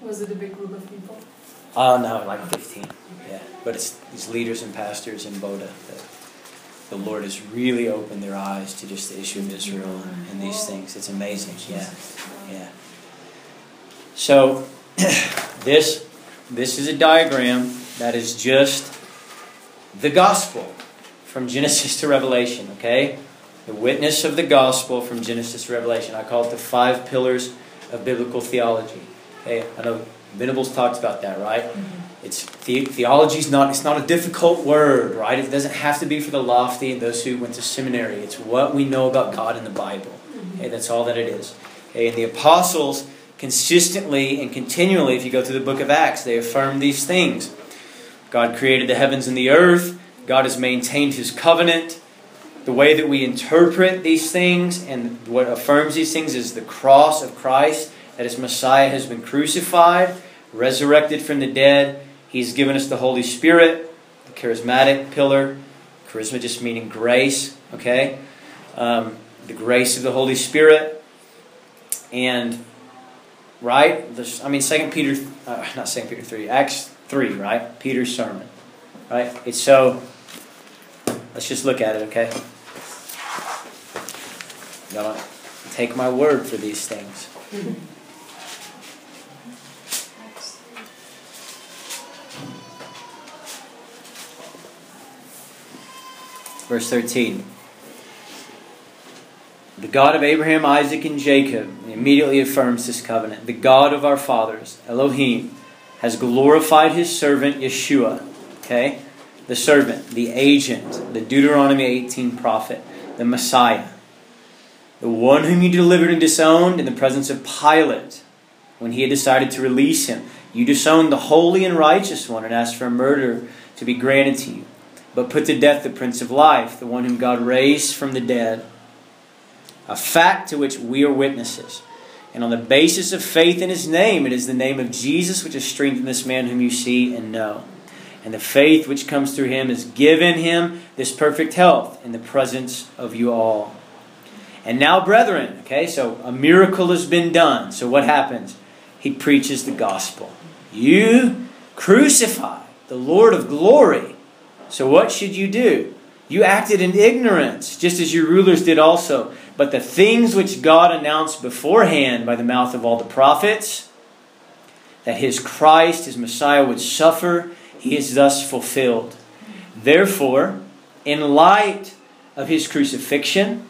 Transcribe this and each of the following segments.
Was it a big group of people? Oh, no, like 15. Yeah. But it's these leaders and pastors in Boda that the Lord has really opened their eyes to just the issue of Israel and these things. It's amazing. Yeah. Yeah. So, this is a diagram that is just the gospel from Genesis to Revelation, okay? The witness of the gospel from Genesis to Revelation. I call it the 5 pillars of biblical theology. Okay, I know Venables talks about that, right? Mm-hmm. Theology is not a difficult word, right? It doesn't have to be for the lofty and those who went to seminary. It's what we know about God in the Bible. Okay, that's all that it is. Okay, and the apostles consistently and continually, if you go through the book of Acts, they affirm these things. God created the heavens and the earth. God has maintained His covenant. The way that we interpret these things and what affirms these things is the cross of Christ, that His Messiah has been crucified, resurrected from the dead. He's given us the Holy Spirit, the charismatic pillar. Charisma just meaning grace, okay? The grace of the Holy Spirit. And, right? 2 Peter, not 2 Peter 3, Acts 3, right? Peter's sermon, right? It's so, let's just look at it, okay? You gotta take my word for these things. Verse 13. The God of Abraham, Isaac, and Jacob immediately affirms this covenant. The God of our fathers, Elohim, has glorified His servant Yeshua. Okay? The servant, the agent, the Deuteronomy 18 prophet, the Messiah. The one whom you delivered and disowned in the presence of Pilate when he had decided to release him. You disowned the holy and righteous one and asked for a murder to be granted to you, but put to death the Prince of Life, the one whom God raised from the dead. A fact to which we are witnesses. And on the basis of faith in His name, it is the name of Jesus which has strengthened this man whom you see and know. And the faith which comes through Him has given him this perfect health in the presence of you all. And now, brethren, okay, so a miracle has been done. So what happens? He preaches the gospel. You crucify the Lord of glory. So what should you do? You acted in ignorance, just as your rulers did also. But the things which God announced beforehand by the mouth of all the prophets, that His Christ, His Messiah, would suffer, He is thus fulfilled. Therefore, in light of His crucifixion,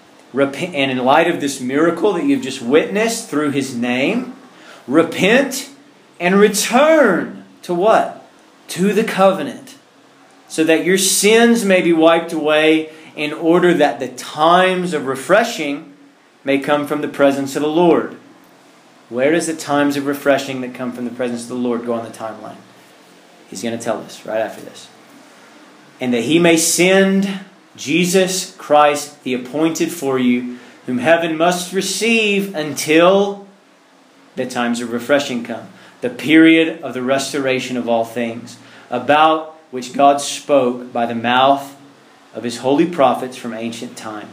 and in light of this miracle that you've just witnessed through His name, repent and return to what? To the covenant, so that your sins may be wiped away, in order that the times of refreshing may come from the presence of the Lord. Where does the times of refreshing that come from the presence of the Lord go on the timeline? He's going to tell us right after this. And that He may send Jesus Christ, the appointed for you, whom heaven must receive until the times of refreshing come. The period of the restoration of all things, about which God spoke by the mouth of His holy prophets from ancient time.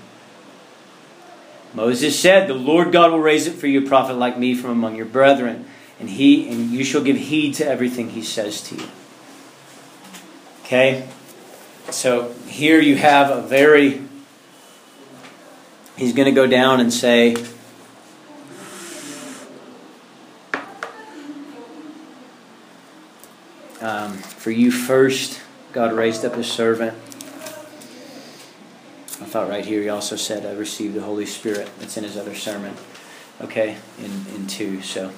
Moses said, the Lord God will raise up for you a prophet like me from among your brethren, and you shall give heed to everything He says to you. Okay? So here you have he's going to go down and say, for you first, God raised up His servant. I thought right here He also said, I received the Holy Spirit. That's in His other sermon. Okay, in 2. So,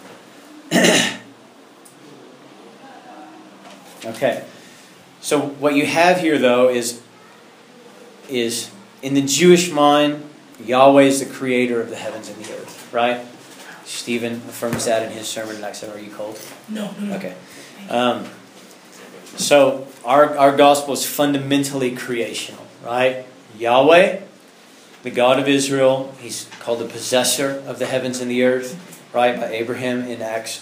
okay. So what you have here, though, is in the Jewish mind, Yahweh is the creator of the heavens and the earth, right? Stephen affirms that in his sermon. And I said, are you cold? No. Okay. So our gospel is fundamentally creational, right? Yahweh, the God of Israel, He's called the possessor of the heavens and the earth, right? By Abraham in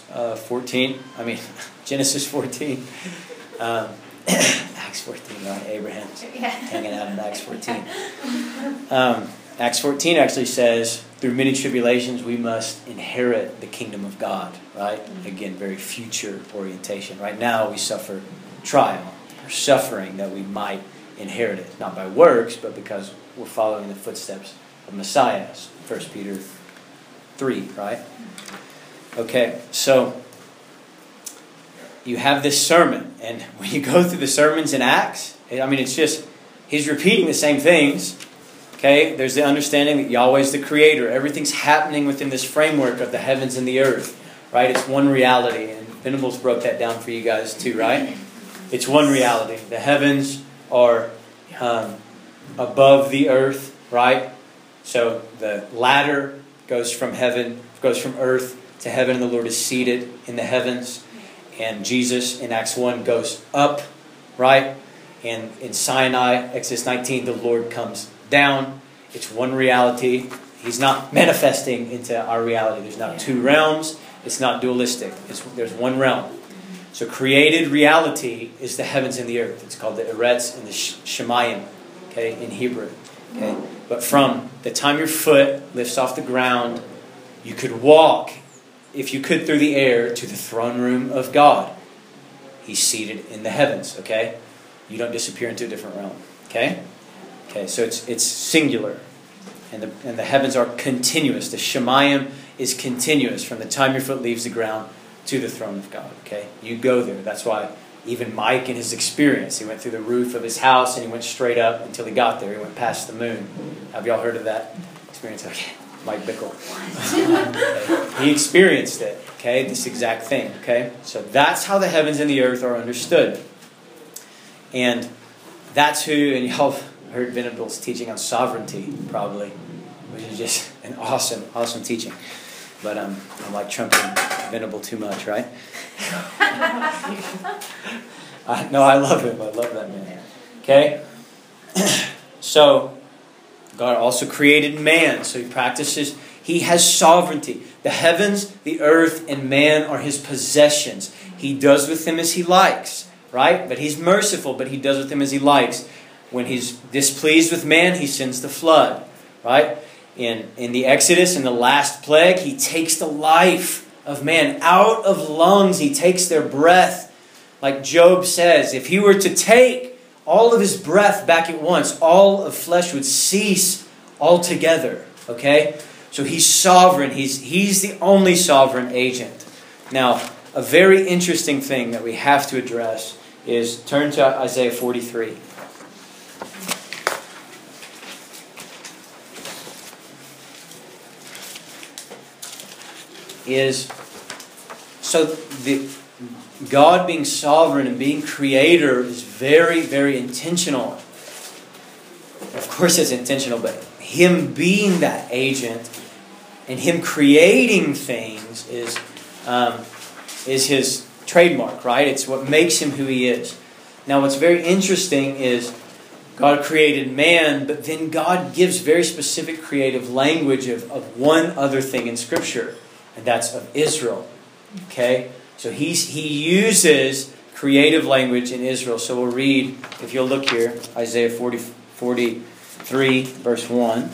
Genesis 14. Acts 14, right? Abraham's hanging out in Acts 14. Acts 14 actually says, through many tribulations, we must inherit the kingdom of God, right? Again, very future orientation. Right now, we suffer trial or suffering that we might inherit it, not by works, but because we're following the footsteps of Messiah. 1 Peter 3, right? Okay, so you have this sermon, and when you go through the sermons in Acts, I mean, it's just, he's repeating the same things. Okay, there's the understanding that Yahweh's the creator. Everything's happening within this framework of the heavens and the earth, right? It's one reality, and Venables broke that down for you guys too, right? It's one reality. The heavens are above the earth, right? So the ladder goes from earth to heaven, and the Lord is seated in the heavens. And Jesus in Acts 1 goes up, right? And in Sinai, Exodus 19, the Lord comes down. It's one reality. He's not manifesting into our reality. There's not two realms. It's not dualistic. There's one realm. So created reality is the heavens and the earth. It's called the Eretz and the Shemayim, okay, in Hebrew. Okay? But from the time your foot lifts off the ground, you could walk, if you could, through the air to the throne room of God. He's seated in the heavens, okay? You don't disappear into a different realm, okay? Okay, so it's singular. And the heavens are continuous. The Shemayim is continuous from the time your foot leaves the ground to the throne of God, okay? You go there. That's why even Mike in his experience, he went through the roof of his house and he went straight up until he got there. He went past the moon. Have y'all heard of that experience? Okay, Mike Bickle. Okay. He experienced it, okay? This exact thing, okay? So that's how the heavens and the earth are understood. And that's who, and y'all heard Venables teaching on sovereignty, probably, which is just an awesome teaching. But I'm like trumping Venable too much, right? No, I love him. I love that man. Okay? So, God also created man. So he has sovereignty. The heavens, the earth, and man are his possessions. He does with them as he likes, right? But he's merciful, but he does with them as he likes. When he's displeased with man, he sends the flood, right? In the Exodus, in the last plague, he takes the life of man out of lungs. He takes their breath. Like Job says, if he were to take all of his breath back at once, all of flesh would cease altogether. Okay? So he's sovereign. He's the only sovereign agent. Now, a very interesting thing that we have to address is, turn to Isaiah 43. God being sovereign and being creator is very, very intentional. Of course it's intentional, but him being that agent and him creating things is his trademark, right? It's what makes him who he is. Now what's very interesting is God created man, but then God gives very specific creative language of one other thing in Scripture. And that's of Israel. Okay? So he uses creative language in Israel. So we'll read, if you'll look here, Isaiah 43, verse 1.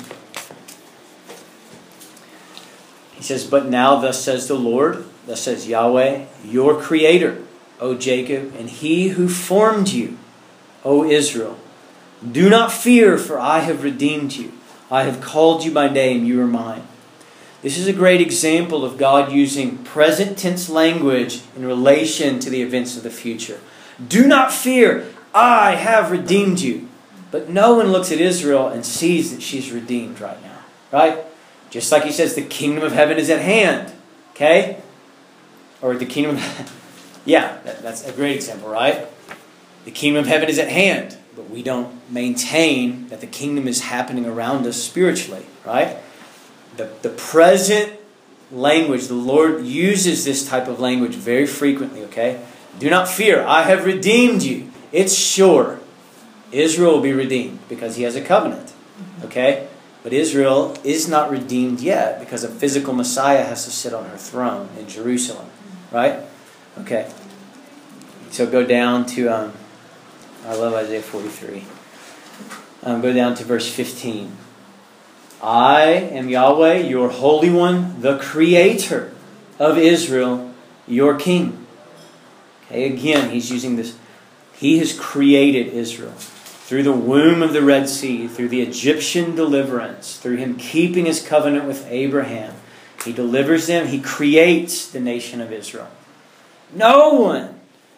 He says, "But now thus says the Lord, thus says Yahweh, your Creator, O Jacob, and He who formed you, O Israel. Do not fear, for I have redeemed you. I have called you by name, you are mine." This is a great example of God using present tense language in relation to the events of the future. Do not fear, I have redeemed you. But no one looks at Israel and sees that she's redeemed right now. Right? Just like he says, the kingdom of heaven is at hand. Okay? Or the kingdom of... Yeah, that's a great example, right? The kingdom of heaven is at hand. But we don't maintain that the kingdom is happening around us spiritually. Right? The present language, the Lord uses this type of language very frequently, okay? Do not fear, I have redeemed you. It's sure. Israel will be redeemed because he has a covenant, okay? But Israel is not redeemed yet because a physical Messiah has to sit on her throne in Jerusalem, right? Okay. So go down to, I love Isaiah 43. Go down to verse 15. I am Yahweh, your Holy One, the Creator of Israel, your King. Okay, again, he's using this. He has created Israel through the womb of the Red Sea, through the Egyptian deliverance, through him keeping his covenant with Abraham. He delivers them. He creates the nation of Israel. No one,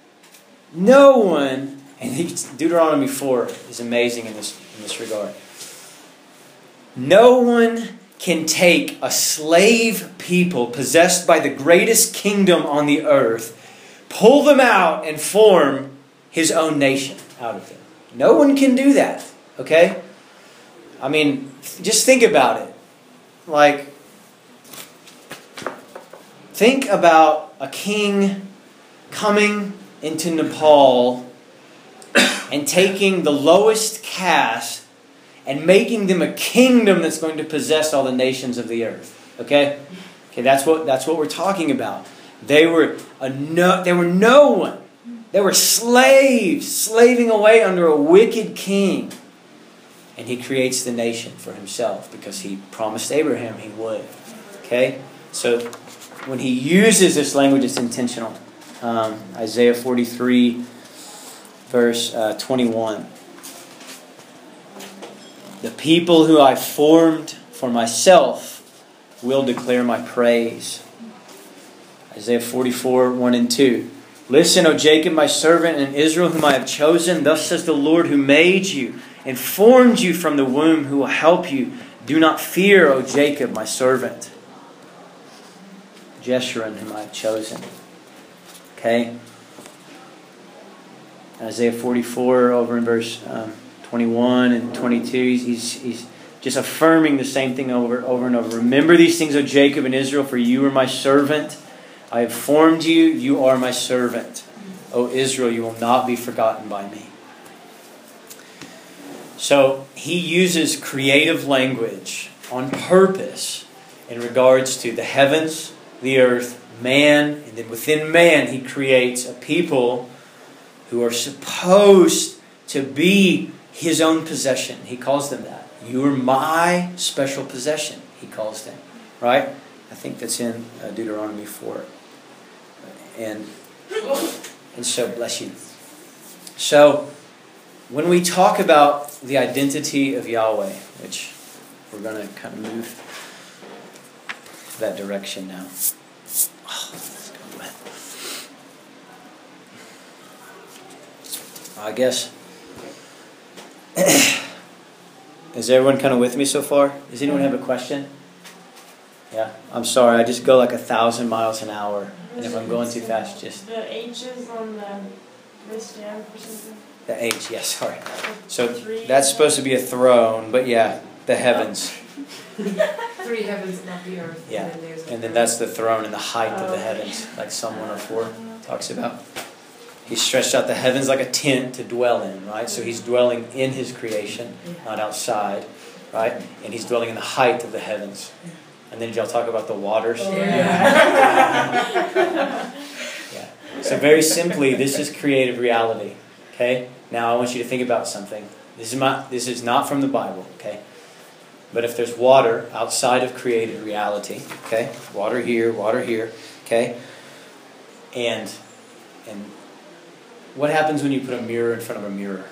and Deuteronomy 4 is amazing in this regard. No one can take a slave people possessed by the greatest kingdom on the earth, pull them out and form his own nation out of them. No one can do that. Okay? I mean, just think about it. Like, think about a king coming into Nepal and taking the lowest caste and making them a kingdom that's going to possess all the nations of the earth. Okay? Okay, that's what we're talking about. They were no one. They were slaves, slaving away under a wicked king. And he creates the nation for himself because he promised Abraham he would. Okay? So when he uses this language, it's intentional. Isaiah 43, verse 21. The people who I formed for myself will declare my praise. Isaiah 44, 1 and 2. Listen, O Jacob, my servant, and Israel, whom I have chosen. Thus says the Lord, who made you and formed you from the womb, who will help you. Do not fear, O Jacob, my servant. Jeshurun, whom I have chosen. Okay? Isaiah 44, over in verse 21 and 22, he's just affirming the same thing over and over. Remember these things, O Jacob and Israel, for you are my servant. I have formed you, you are my servant. O Israel, you will not be forgotten by me. So he uses creative language on purpose in regards to the heavens, the earth, man, and then within man he creates a people who are supposed to be his own possession. He calls them that. You are my special possession, he calls them. Right? I think that's in Deuteronomy 4. And so, bless you. So, when we talk about the identity of Yahweh, which we're going to kind of move that direction now. Oh, let's go wet. I guess. Is everyone kind of with me so far? Does anyone have a question? Yeah, I'm sorry. I just go like 1,000 miles an hour, and if I'm going too fast, just the H is on the wristband or something. The H, yes, sorry. So that's supposed to be a throne, but yeah, the heavens. 3 heavens above the earth. Yeah, and then that's the throne and the height of the heavens, like Psalm 104 talks about. He stretched out the heavens like a tent to dwell in, right? So he's dwelling in his creation, not outside, right? And he's dwelling in the height of the heavens. And then did y'all talk about the waters? Yeah. So very simply, this is creative reality. Okay? Now I want you to think about something. This is not from the Bible, okay? But if there's water outside of created reality, okay? Water here, okay? And what happens when you put a mirror in front of a mirror?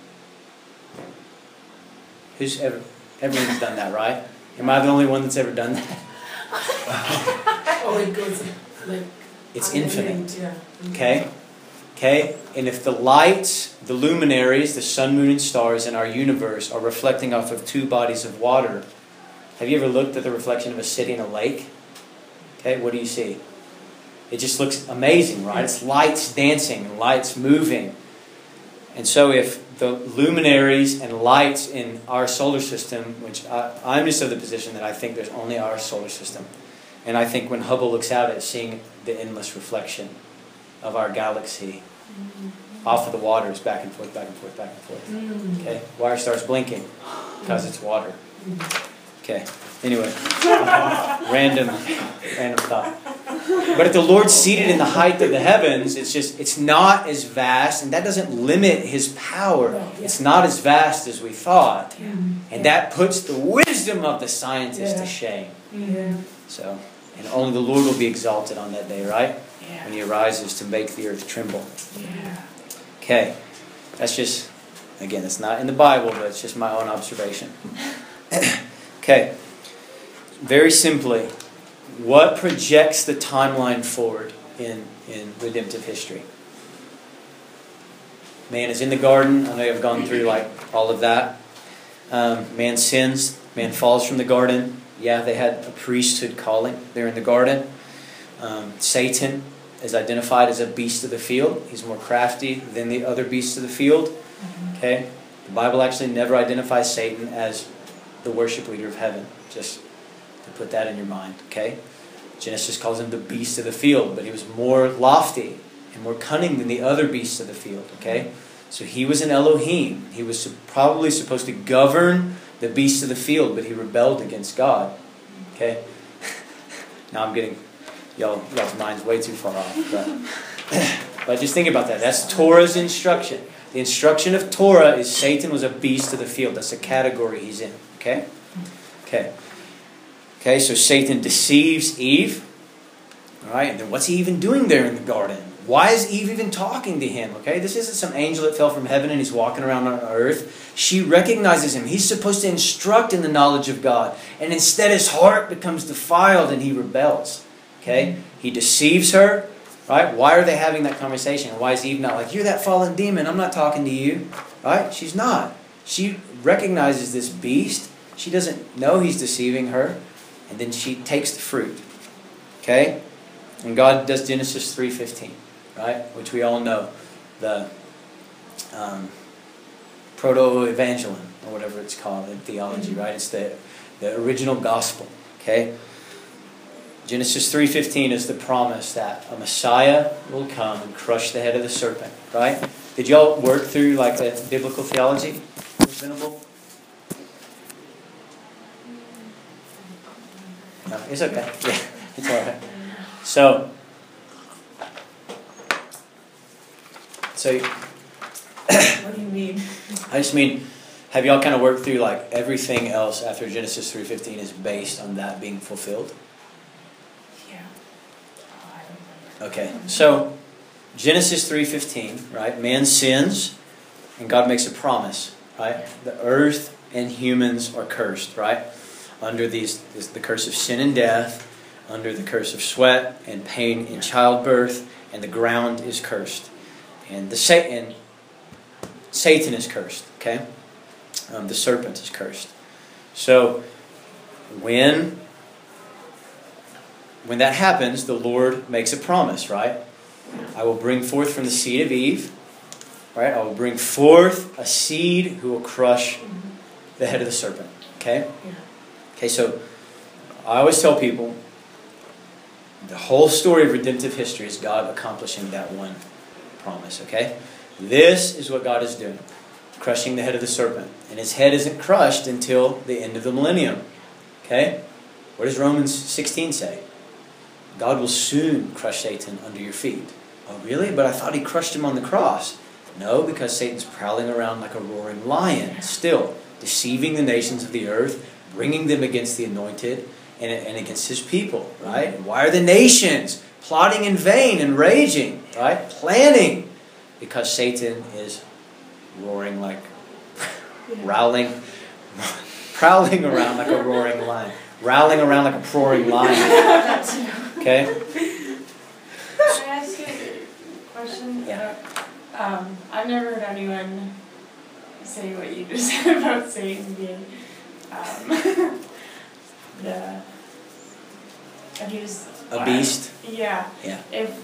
Everyone's done that, right? Am I the only one that's ever done that? Oh, it goes like... It's infinite. Yeah. Okay? Okay? And if the lights, the luminaries, the sun, moon, and stars in our universe are reflecting off of 2 bodies of water, have you ever looked at the reflection of a city in a lake? Okay, what do you see? It just looks amazing, right? It's lights dancing, lights moving. And so if the luminaries and lights in our solar system, which I'm just of the position that I think there's only our solar system. And I think when Hubble looks out at seeing the endless reflection of our galaxy off of the waters, back and forth, back and forth, back and forth. Okay? Why are stars blinking? Because it's water. Okay. Anyway, random thought. But if the Lord's seated in the height of the heavens, it's not as vast, and that doesn't limit His power. It's not as vast as we thought. And that puts the wisdom of the scientists to shame. So, and only the Lord will be exalted on that day, right? When He arises to make the earth tremble. Okay. That's just, again, it's not in the Bible, but it's just my own observation. Okay. Very simply, what projects the timeline forward in redemptive history? Man is in the garden. I know I've gone through like all of that. Man sins. Man falls from the garden. Yeah, they had a priesthood calling there in the garden. Satan is identified as a beast of the field. He's more crafty than the other beasts of the field. Okay, the Bible actually never identifies Satan as the worship leader of heaven. Just to put that in your mind. Okay, Genesis calls him the beast of the field, but he was more lofty and more cunning than the other beasts of the field. Okay, so he was an Elohim. He was probably supposed to govern the beasts of the field, but he rebelled against God. Okay, now I'm getting y'all's minds way too far off, but just think about that. That's Torah's instruction. The instruction of Torah is Satan was a beast of the field. That's the category he's in. Okay? Okay, so Satan deceives Eve. Alright, and then what's he even doing there in the garden? Why is Eve even talking to him? Okay, this isn't some angel that fell from heaven and he's walking around on earth. She recognizes him. He's supposed to instruct in the knowledge of God. And instead his heart becomes defiled and he rebels. Okay, he deceives her. Right? Why are they having that conversation? Why is Eve not like, you're that fallen demon, I'm not talking to you? Right? She's not. She recognizes this beast. She doesn't know he's deceiving her. And then she takes the fruit. Okay? And God does Genesis 3:15. Right? Which we all know. The proto-evangelion, or whatever it's called in theology. Right? It's the original gospel. Okay? Genesis 3:15 is the promise that a Messiah will come and crush the head of the serpent, right? Did y'all work through like a biblical theology? Venerable? No, it's okay. Yeah, it's all right. So What do you mean? I just mean, have y'all kind of worked through like everything else after Genesis 3:15 is based on that being fulfilled? Okay, so Genesis 3:15, right? Man sins, and God makes a promise, right? The earth and humans are cursed, right? Under the curse of sin and death, under the curse of sweat and pain in childbirth, and the ground is cursed, and Satan is cursed. Okay, the serpent is cursed. So when that happens, the Lord makes a promise, right? I will bring forth from the seed of Eve, right? I will bring forth a seed who will crush the head of the serpent. Okay? Okay, so I always tell people the whole story of redemptive history is God accomplishing that one promise. Okay? This is what God is doing. Crushing the head of the serpent. And his head isn't crushed until the end of the millennium. Okay? What does Romans 16 say? God will soon crush Satan under your feet. Oh, really? But I thought he crushed him on the cross. No, because Satan's prowling around like a roaring lion, still deceiving the nations of the earth, bringing them against the anointed and against his people, right? And why are the nations plotting in vain and raging, right? Planning, because Satan is roaring like, prowling around like a roaring lion. Rowling around like a roaring lion. Okay? Can I ask you a question? Yeah. I've never heard anyone say what you just said about Satan being that he was A beast? Yeah. Yeah.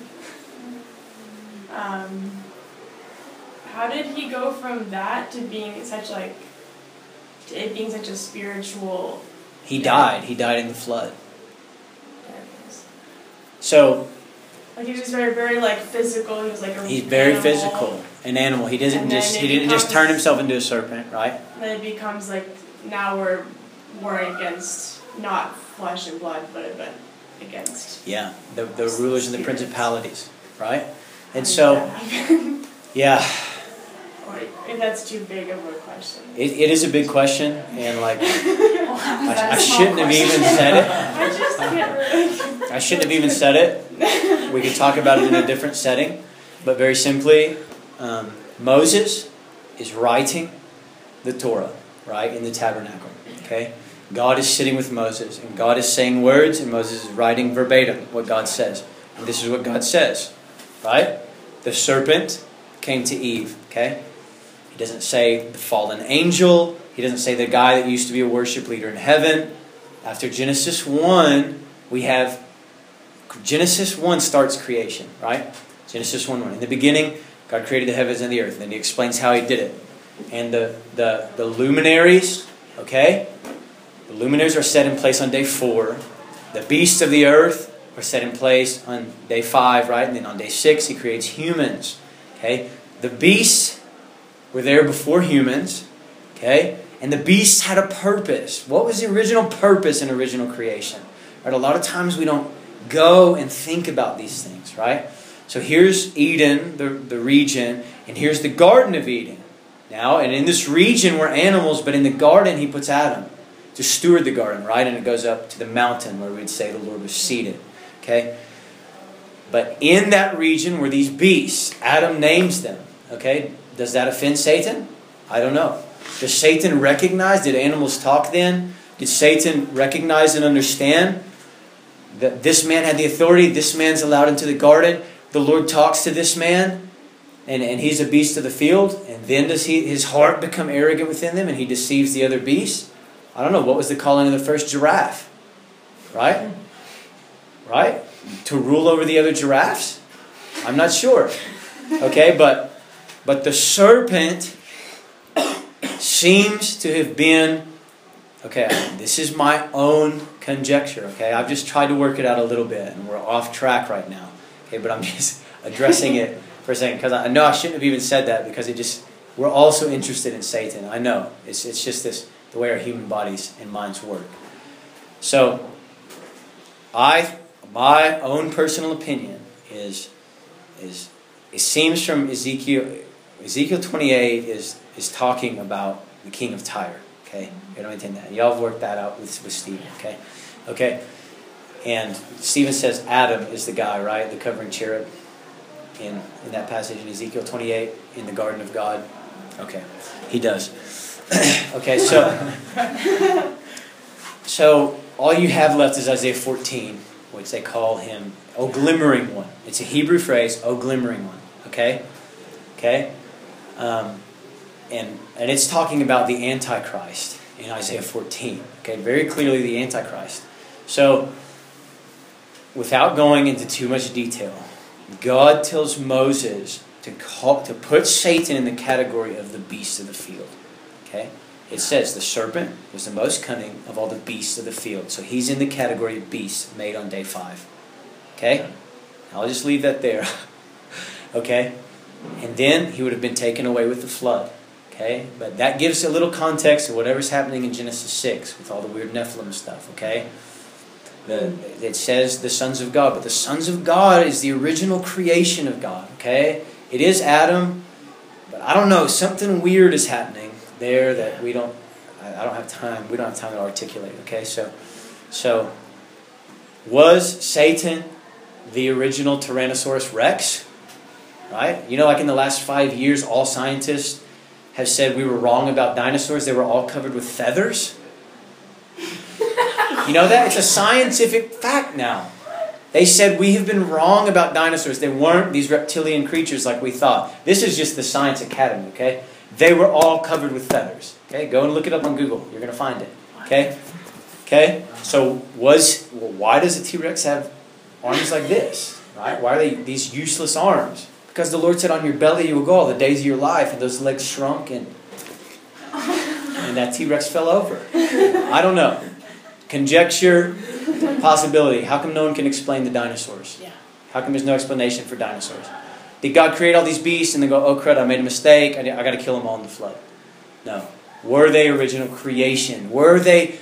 How did he go from that to being such like to it being such a spiritual? He died. He died in the flood. So like he was very, very like physical. He was like a he's very animal. physical, an animal. He didn't just turn himself into a serpent, right? Then it becomes like now we're warring against not flesh and blood, but against. Yeah, the rulers and the principalities, right? And so, yeah. Or if that's too big of a question. It is a big question, and like I shouldn't have even said it. I just can't really. I shouldn't have even said it. We could talk about it in a different setting, but very simply, Moses is writing the Torah, right, in the tabernacle. Okay, God is sitting with Moses, and God is saying words, and Moses is writing verbatim what God says. And this is what God says, right? The serpent came to Eve. Okay. He doesn't say the fallen angel. He doesn't say the guy that used to be a worship leader in heaven. After Genesis 1, we have... Genesis 1 starts creation, right? Genesis 1:1. In the beginning, God created the heavens and the earth. And then He explains how He did it. And the luminaries, okay? The luminaries are set in place on day 4. The beasts of the earth are set in place on day 5, right? And then on day 6, He creates humans, okay? The beasts were there before humans, okay? And the beasts had a purpose. What was the original purpose in original creation? Right? A lot of times we don't go and think about these things, right? So here's Eden, the region, and here's the Garden of Eden. Now, and in this region were animals, but in the garden He puts Adam to steward the garden, right? And it goes up to the mountain where we'd say the Lord was seated, okay? But in that region were these beasts. Adam names them, okay? Does that offend Satan? I don't know. Does Satan recognize? Did animals talk then? Did Satan recognize and understand that this man had the authority? This man's allowed into the garden. The Lord talks to this man, and he's a beast of the field. And then does his heart become arrogant within them, and he deceives the other beasts? I don't know. What was the calling of the first giraffe? Right? Right? To rule over the other giraffes? I'm not sure. Okay, but the serpent seems to have been, okay, this is my own conjecture, okay? I've just tried to work it out a little bit, and we're off track right now. Okay, but I'm just addressing it for a second, because I know I shouldn't have even said that, because we're also interested in Satan. I know. It's just the way our human bodies and minds work. So, my own personal opinion is it seems from Ezekiel 28 is talking about the king of Tyre. Okay, I don't intend that. Y'all have worked that out with Stephen. Okay, and Stephen says Adam is the guy, right? The covering cherub in that passage in Ezekiel 28 in the garden of God. Okay, he does. Okay, so all you have left is Isaiah 14, which they call him O Glimmering One. It's a Hebrew phrase, O Glimmering One. Okay? And it's talking about the Antichrist in Isaiah 14. Okay, very clearly the Antichrist. So, without going into too much detail, God tells Moses to put Satan in the category of the beasts of the field. Okay? It says the serpent was the most cunning of all the beasts of the field. So he's in the category of beasts made on day 5. Okay? I'll just leave that there. Okay? And then he would have been taken away with the flood. Okay? But that gives a little context of whatever's happening in Genesis 6 with all the weird Nephilim stuff. Okay? It says the sons of God. But the sons of God is the original creation of God. Okay? It is Adam. But I don't know. Something weird is happening there that I don't have time. We don't have time to articulate. Okay? So was Satan the original Tyrannosaurus Rex? Right? You know, like in the last 5 years, all scientists have said we were wrong about dinosaurs. They were all covered with feathers. You know that? It's a scientific fact now. They said we have been wrong about dinosaurs. They weren't these reptilian creatures like we thought. This is just the Science Academy, okay? They were all covered with feathers. Okay? Go and look it up on Google. You're going to find it. Okay? Okay? So why does a T-Rex have arms like this? Right? Why are they these useless arms? Because the Lord said, on your belly you will go all the days of your life. And those legs shrunk and that T-Rex fell over. I don't know. Conjecture, possibility. How come no one can explain the dinosaurs? Yeah. How come there's no explanation for dinosaurs? Did God create all these beasts and then go, oh crud, I made a mistake. I got to kill them all in the flood? No. Were they original creation? Were they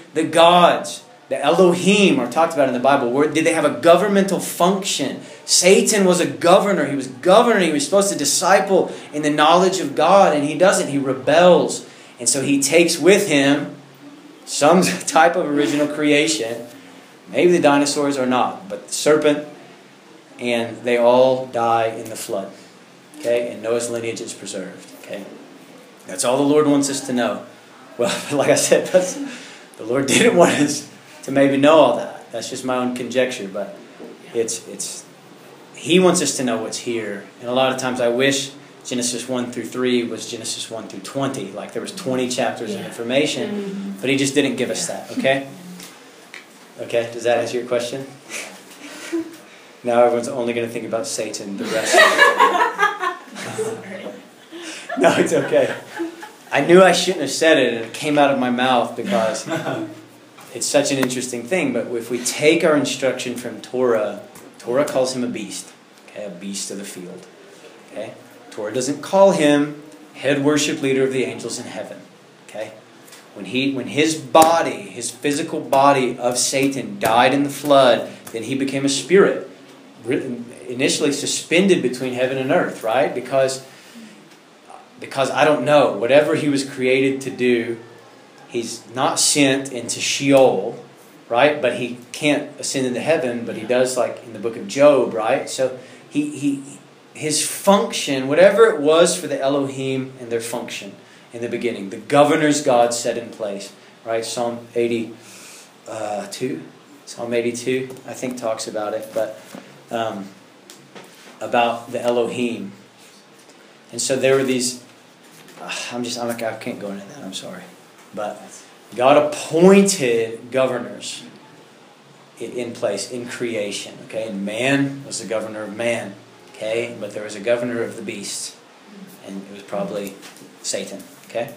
The gods, the Elohim, are talked about in the Bible. Did they have a governmental function? Satan was a governor. He was governing. He was supposed to disciple in the knowledge of God, and he doesn't. He rebels. And so he takes with him some type of original creation. Maybe the dinosaurs or not, but the serpent, and they all die in the flood. Okay, and Noah's lineage is preserved. Okay, that's all the Lord wants us to know. Well, like I said, the Lord didn't want us to maybe know all that. That's just my own conjecture, but it's He wants us to know what's here. And a lot of times I wish Genesis 1 through 3 was Genesis 1 through 20. Like there was 20 chapters of information, but He just didn't give us that. Okay? Okay, does that answer your question? Now everyone's only going to think about Satan the rest of the time. No, it's okay. I knew I shouldn't have said it, and it came out of my mouth because it's such an interesting thing. But if we take our instruction from Torah, Torah calls him a beast. Okay, a beast of the field. Okay? Torah doesn't call him head worship leader of the angels in heaven. Okay? When his body, his physical body of Satan died in the flood, then he became a spirit. Initially suspended between heaven and earth, right? Because I don't know, whatever he was created to do, he's not sent into Sheol, right? But he can't ascend into heaven, but he does, like in the book of Job, right? So his function, whatever it was for the Elohim and their function in the beginning, the governors God set in place, right? Psalm 82, I think talks about it, but about the Elohim. And so there were these, I can't go into that, I'm sorry. But God appointed governors in place in creation, okay? And man was the governor of man, okay? But there was a governor of the beasts, and it was probably Satan, okay?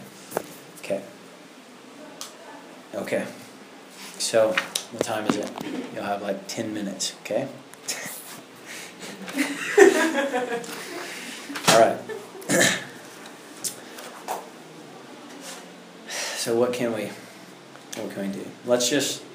Okay. So, what time is it? You'll have like 10 minutes, okay? All right. So what can we do? Let's just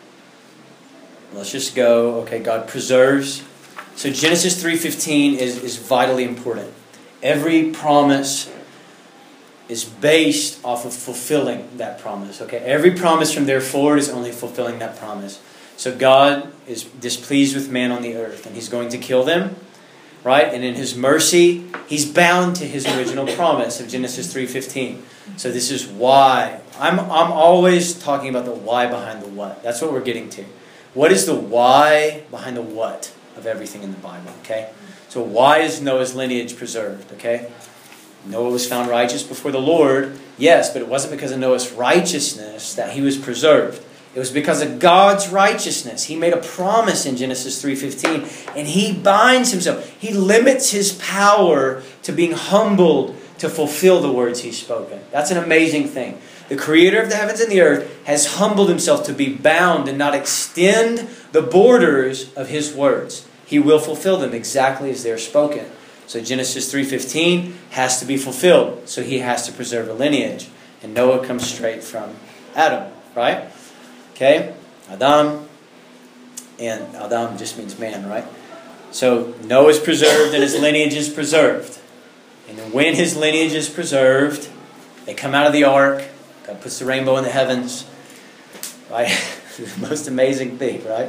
go. Okay, God preserves. So Genesis 3:15 is vitally important. Every promise is based off of fulfilling that promise. Okay, every promise from there forward is only fulfilling that promise. So God is displeased with man on the earth, and He's going to kill them, right? And in His mercy, He's bound to His original promise of Genesis 3:15. So this is why. I'm always talking about the why behind the what. That's what we're getting to. What is the why behind the what of everything in the Bible? Okay? So why is Noah's lineage preserved? Okay? Noah was found righteous before the Lord. Yes, but it wasn't because of Noah's righteousness that he was preserved. It was because of God's righteousness. He made a promise in Genesis 3:15, and He binds Himself. He limits His power to being humbled to fulfill the words He's spoken. That's an amazing thing. The Creator of the heavens and the earth has humbled Himself to be bound and not extend the borders of His words. He will fulfill them exactly as they're spoken. So Genesis 3:15 has to be fulfilled. So He has to preserve a lineage. And Noah comes straight from Adam, right? Okay? Adam. And Adam just means man, right? So Noah is preserved and his lineage is preserved. And when his lineage is preserved, they come out of the ark. God puts the rainbow in the heavens. Right? The most amazing thing, right?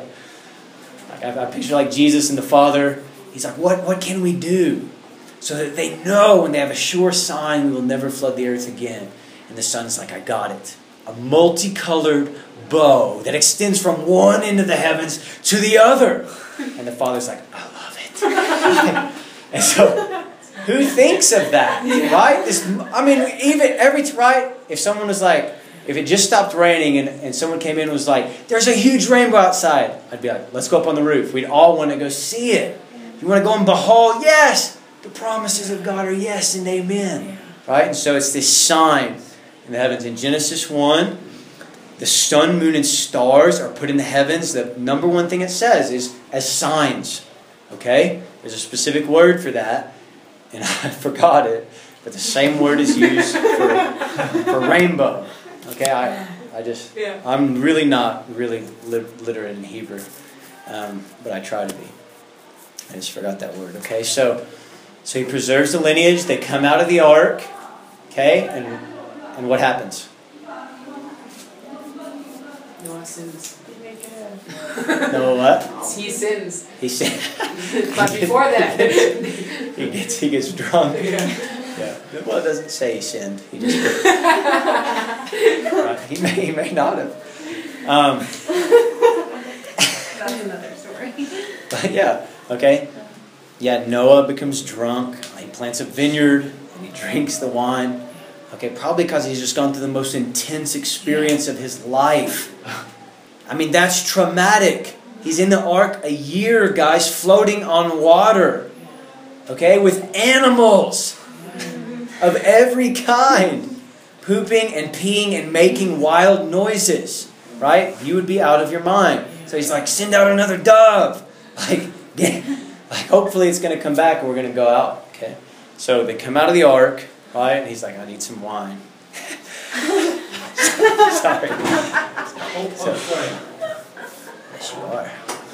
I picture like Jesus and the Father. He's like, what can we do? So that they know when they have a sure sign we will never flood the earth again. And the Son's like, I got it. A multicolored bow that extends from one end of the heavens to the other. And the Father's like, I love it. And so, who thinks of that? Right? Right? If someone was like, if it just stopped raining and someone came in and was like, there's a huge rainbow outside, I'd be like, let's go up on the roof. We'd all want to go see it. You want to go and behold? Yes! The promises of God are yes and amen. Right? And so it's this sign in the heavens. In Genesis 1, the sun, moon, and stars are put in the heavens. The number one thing it says is as signs. Okay? There's a specific word for that. And I forgot it. But the same word is used for rainbow. Okay? I I'm really not literate in Hebrew, but I try to be. I just forgot that word. Okay, so he preserves the lineage. They come out of the ark. Okay, and what happens? Noah sins. Noah what? He sins. He sins. But before that, he gets drunk. yeah. Yeah. Well, it doesn't say he sinned. He just he may not have. That's another story. But yeah. Okay. Yeah. Noah becomes drunk. He plants a vineyard and he drinks the wine. Okay, probably because he's just gone through the most intense experience of his life. I mean, that's traumatic. He's in the ark a year, guys, floating on water. Okay, with animals of every kind, pooping and peeing and making wild noises. Right? You would be out of your mind. So he's like, send out another dove. Like hopefully it's going to come back and we're going to go out. Okay, so they come out of the ark. Right? And he's like, I need some wine. Sorry. Yes, you are.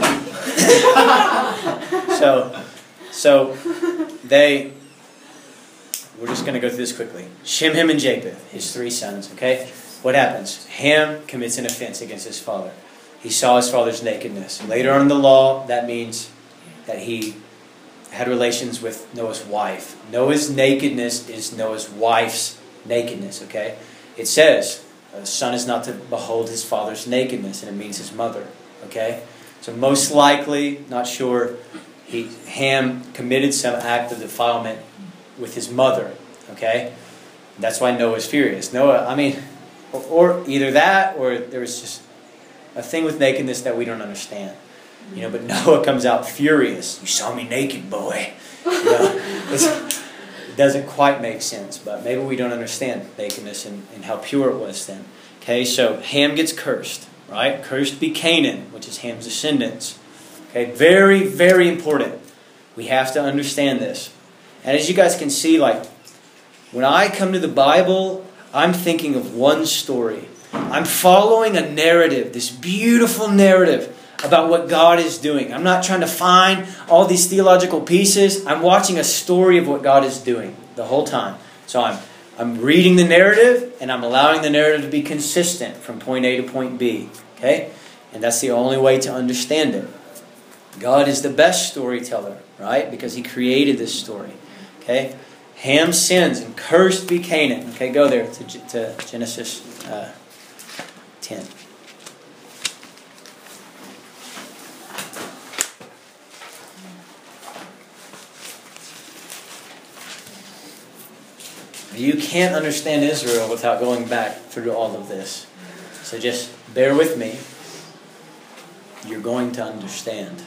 We're just going to go through this quickly. Shem, Ham, and Japheth, his 3 sons, okay? What happens? Ham commits an offense against his father. He saw his father's nakedness. Later on in the law, that means that he had relations with Noah's wife. Noah's nakedness is Noah's wife's nakedness, okay? It says, the son is not to behold his father's nakedness, and it means his mother, okay? So most likely, not sure, Ham committed some act of defilement with his mother, okay? That's why Noah's furious. Noah, I mean, or either that, or there was just a thing with nakedness that we don't understand. You know, but Noah comes out furious. You saw me naked, boy. You know, it doesn't quite make sense, but maybe we don't understand nakedness and how pure it was then. Okay, so Ham gets cursed, right? Cursed be Canaan, which is Ham's descendants. Okay, very, very important. We have to understand this. And as you guys can see, like, when I come to the Bible, I'm thinking of one story. I'm following a narrative, this beautiful narrative about what God is doing. I'm not trying to find all these theological pieces. I'm watching a story of what God is doing the whole time. So I'm reading the narrative, and I'm allowing the narrative to be consistent from point A to point B. Okay? And that's the only way to understand it. God is the best storyteller, right? Because He created this story. Okay? Ham sins, and cursed be Canaan. Okay, go there to Genesis 10. You can't understand Israel without going back through all of this. So just bear with me. You're going to understand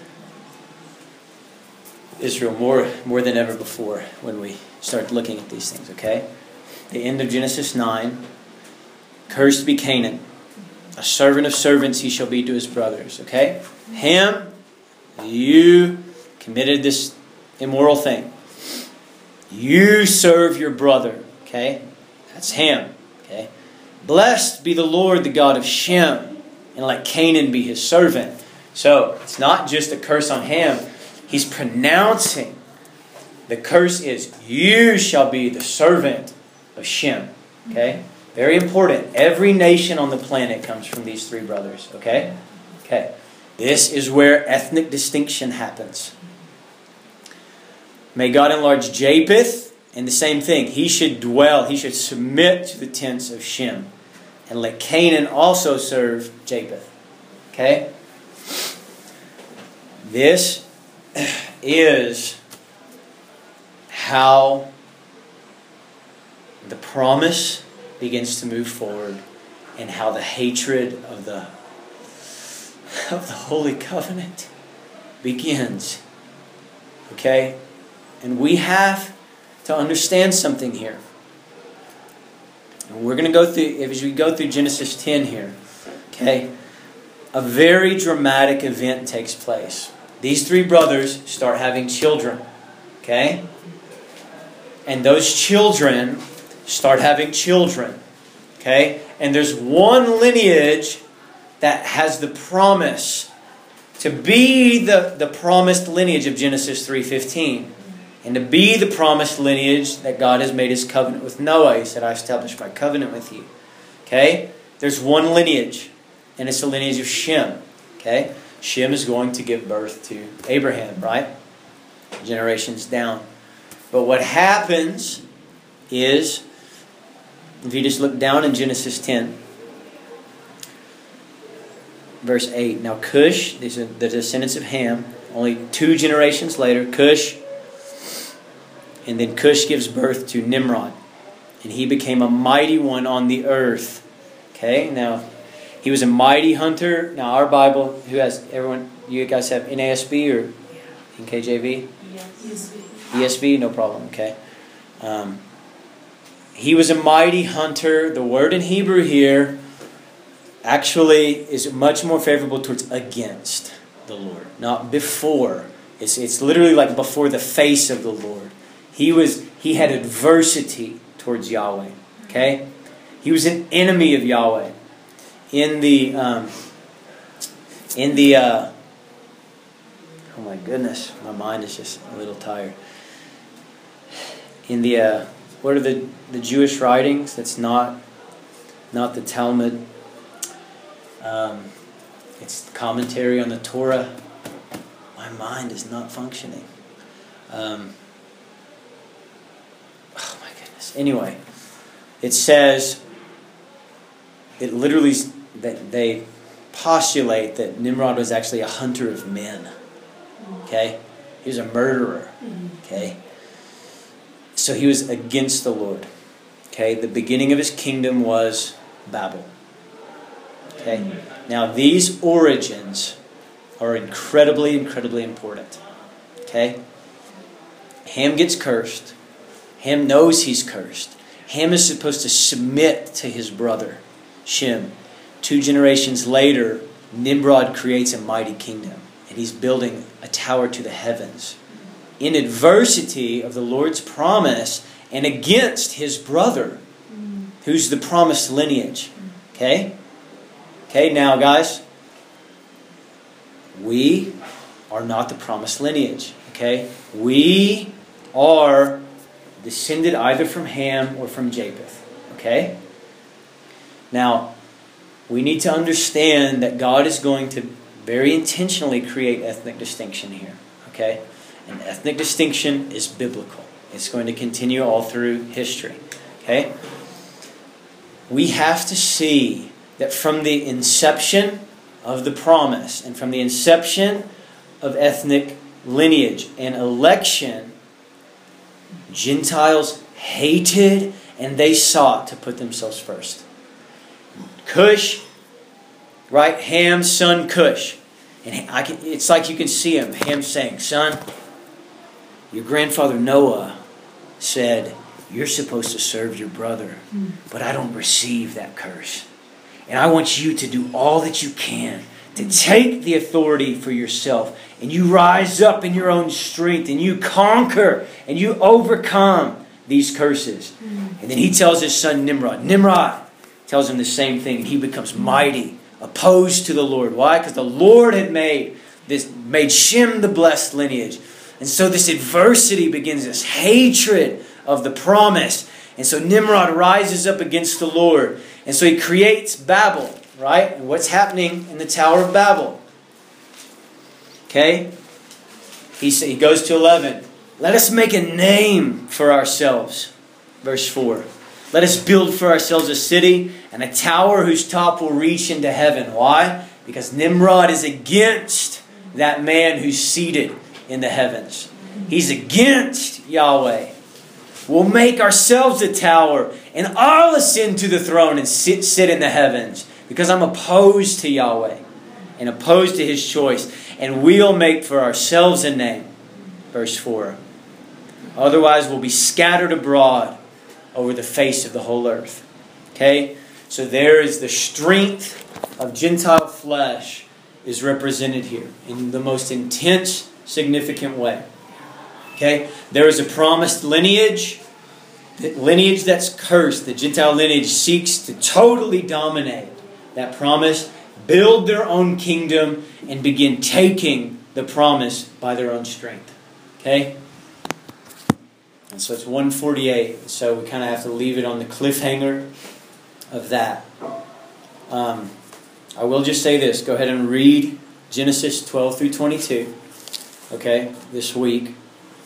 Israel more than ever before when we start looking at these things, okay? The end of Genesis 9. Cursed be Canaan. A servant of servants he shall be to his brothers, okay? Ham, you committed this immoral thing. You serve your brother. Okay, that's Ham. Okay, blessed be the Lord, the God of Shem, and let Canaan be his servant. So it's not just a curse on Ham. He's pronouncing the curse is you shall be the servant of Shem. Okay, very important. Every nation on the planet comes from these 3 brothers. Okay, this is where ethnic distinction happens. May God enlarge Japheth. And the same thing, he should submit to the tents of Shem. And let Canaan also serve Japheth. Okay? This is how the promise begins to move forward, and how the hatred of the Holy Covenant begins. Okay? And we have to understand something here. And we're going to go through, as we go through Genesis 10 here, okay, a very dramatic event takes place. These 3 brothers start having children, okay? And those children start having children, okay? And there's one lineage that has the promise to be the promised lineage of Genesis 3:15. And to be the promised lineage that God has made His covenant with Noah. He said, I established my covenant with you. Okay? There's one lineage. And it's the lineage of Shem. Okay? Shem is going to give birth to Abraham, right? Generations down. But what happens is, if you just look down in Genesis 10, verse 8. Now Cush, these are the descendants of Ham, only 2 generations later, Cush, and then Cush gives birth to Nimrod. And he became a mighty one on the earth. Okay, now he was a mighty hunter. Now our Bible, who has, everyone, you guys have NASB or NKJV? Yes. ESV, no problem, okay. He was a mighty hunter. The word in Hebrew here actually is much more favorable towards against the Lord, not before. It's literally like before the face of the Lord. He had adversity towards Yahweh. Okay? He was an enemy of Yahweh. Oh my goodness, my mind is just a little tired. In the what are the Jewish writings? That's not the Talmud. It's commentary on the Torah. My mind is not functioning. Oh my goodness. Anyway, it says, it literally, that they postulate that Nimrod was actually a hunter of men. Okay? He was a murderer. Okay? So he was against the Lord. Okay? The beginning of his kingdom was Babel. Okay? Now these origins are incredibly, incredibly important. Okay? Ham gets cursed. Ham knows he's cursed. Ham is supposed to submit to his brother, Shem. 2 generations later, Nimrod creates a mighty kingdom. And he's building a tower to the heavens. In adversity of the Lord's promise and against his brother, who's the promised lineage. Okay? Okay, now guys, we are not the promised lineage. Okay? We are descended either from Ham or from Japheth. Okay? Now, we need to understand that God is going to very intentionally create ethnic distinction here. Okay? And ethnic distinction is biblical. It's going to continue all through history. Okay? We have to see that from the inception of the promise and from the inception of ethnic lineage and election, Gentiles hated and they sought to put themselves first. Cush, right? Ham's son Cush. And it's like you can see him. Ham saying, son, your grandfather Noah said, you're supposed to serve your brother, but I don't receive that curse. And I want you to do all that you can to take the authority for yourself. And you rise up in your own strength and you conquer and you overcome these curses. And then he tells his son Nimrod tells him the same thing. And he becomes mighty, opposed to the Lord. Why? Because the Lord had made Shem the blessed lineage. And so this adversity begins, this hatred of the promise. And so Nimrod rises up against the Lord. And so he creates Babel, right? And what's happening in the Tower of Babel? Okay? He goes to 11. Let us make a name for ourselves. Verse 4. Let us build for ourselves a city and a tower whose top will reach into heaven. Why? Because Nimrod is against that man who's seated in the heavens. He's against Yahweh. We'll make ourselves a tower and I'll ascend to the throne and sit in the heavens because I'm opposed to Yahweh and opposed to His choice. And we'll make for ourselves a name. Verse 4. Otherwise we'll be scattered abroad over the face of the whole earth. Okay? So there is the strength of Gentile flesh is represented here in the most intense, significant way. Okay? There is a promised lineage The lineage that's cursed, the Gentile lineage, seeks to totally dominate that promise, build their own kingdom, and begin taking the promise by their own strength. Okay? And so it's 148. So we kind of have to leave it on the cliffhanger of that. I will just say this. Go ahead and read Genesis 12 through 22. Okay? This week.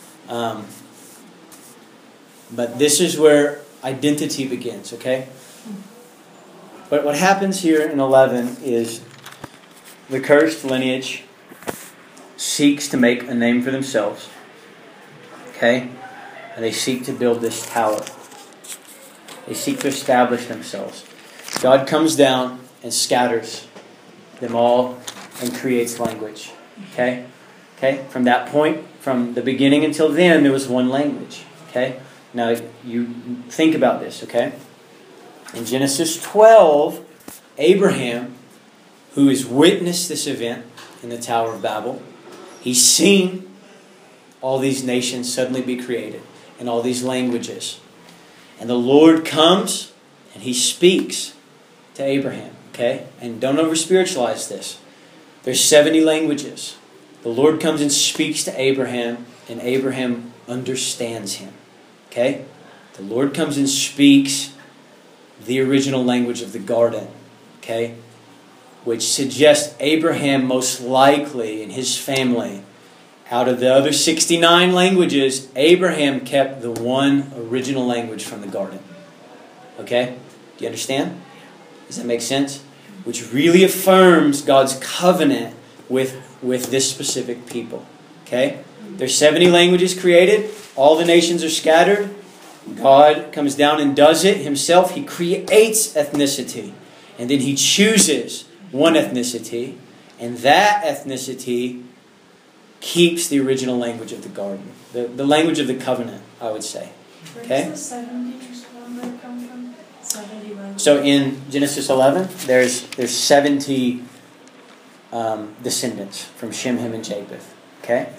But this is where identity begins. Okay? But what happens here in 11 is the cursed lineage seeks to make a name for themselves. Okay? And they seek to build this tower. They seek to establish themselves. God comes down and scatters them all and creates language. Okay? Okay? From that point, from the beginning until then, there was one language. Okay? Now, you think about this, okay? In Genesis 12, Abraham, who has witnessed this event in the Tower of Babel, he's seen all these nations suddenly be created and all these languages. And the Lord comes and He speaks to Abraham, okay? And don't over-spiritualize this. There's 70 languages. The Lord comes and speaks to Abraham, and Abraham understands Him, okay? The Lord comes and speaks the original language of the garden, okay? Which suggests Abraham most likely and his family, out of the other 69 languages, Abraham kept the one original language from the garden. Okay? Do you understand? Does that make sense? Which really affirms God's covenant with this specific people. Okay? There's 70 languages created. All the nations are scattered. God comes down and does it Himself. He creates ethnicity. And then He chooses one ethnicity. And that ethnicity keeps the original language of the garden. The language of the covenant, I would say. Okay? Where does the 70 number come from? 70 languages. So in Genesis 11, there's 70 descendants from Shem, Ham, and Japheth. Okay?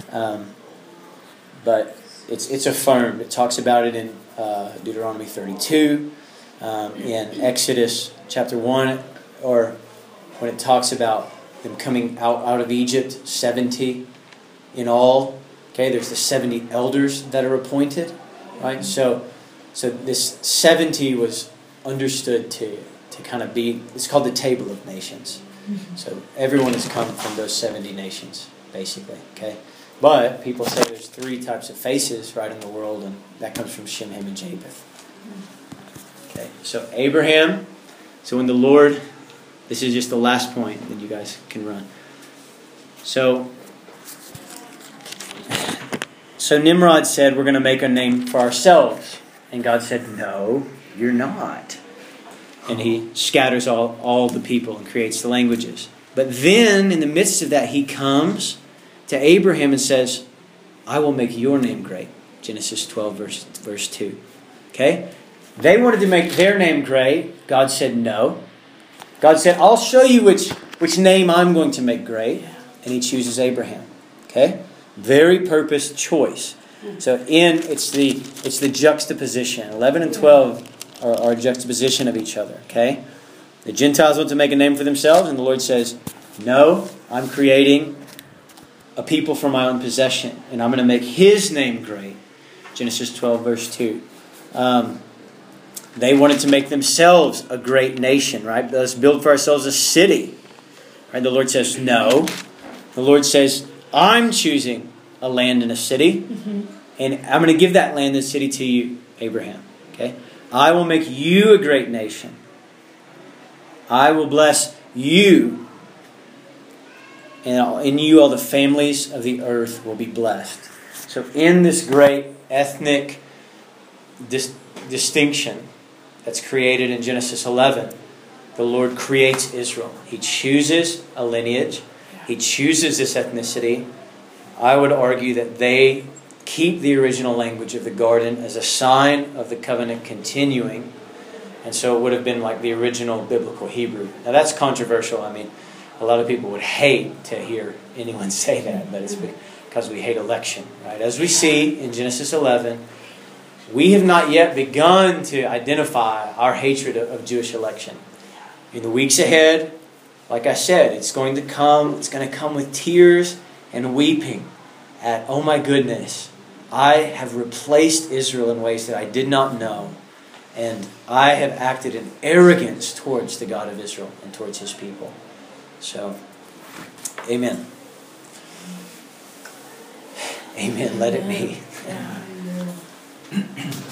But it's affirmed. It talks about it in Deuteronomy 32, in Exodus chapter 1, or when it talks about them coming out of Egypt, 70 in all. Okay, there's the 70 elders that are appointed, right? So this 70 was understood to kind of be, it's called the Table of Nations. So everyone has come from those 70 nations, basically. Okay, but people say there's 3 types of faces, right, in the world, and that comes from Shem, Ham, and Japheth. Okay, so Abraham. So when the Lord, this is just the last point, then you guys can run. So Nimrod said, we're going to make a name for ourselves. And God said, no, you're not. And He scatters all the people and creates the languages. But then, in the midst of that, He comes to Abraham and says, I will make your name great. Genesis 12, verse 2. Okay? They wanted to make their name great. God said, no. God said, I'll show you which name I'm going to make great. And He chooses Abraham. Okay? Very purposed choice. So it's the juxtaposition. 11 and 12 are a juxtaposition of each other. Okay? The Gentiles want to make a name for themselves, and the Lord says, no, I'm creating a people for my own possession, and I'm going to make His name great. Genesis 12, verse 2. They wanted to make themselves a great nation, right? Let's build for ourselves a city. Right? The Lord says, no. The Lord says, I'm choosing a land and a city, and I'm going to give that land and city to you, Abraham. Okay? I will make you a great nation. I will bless you, and in you all the families of the earth will be blessed. So in this great ethnic distinction that's created in Genesis 11, the Lord creates Israel. He chooses a lineage. He chooses this ethnicity. I would argue that they keep the original language of the garden as a sign of the covenant continuing. And so it would have been like the original biblical Hebrew. Now that's controversial. I mean, a lot of people would hate to hear anyone say that, but it's because we hate election, right? As we see in Genesis 11, we have not yet begun to identify our hatred of Jewish election. In the weeks ahead, like I said, it's going to come with tears and weeping at, oh my goodness, I have replaced Israel in ways that I did not know. And I have acted in arrogance towards the God of Israel and towards His people. So, amen. Amen. Let it be. Yeah. Amen.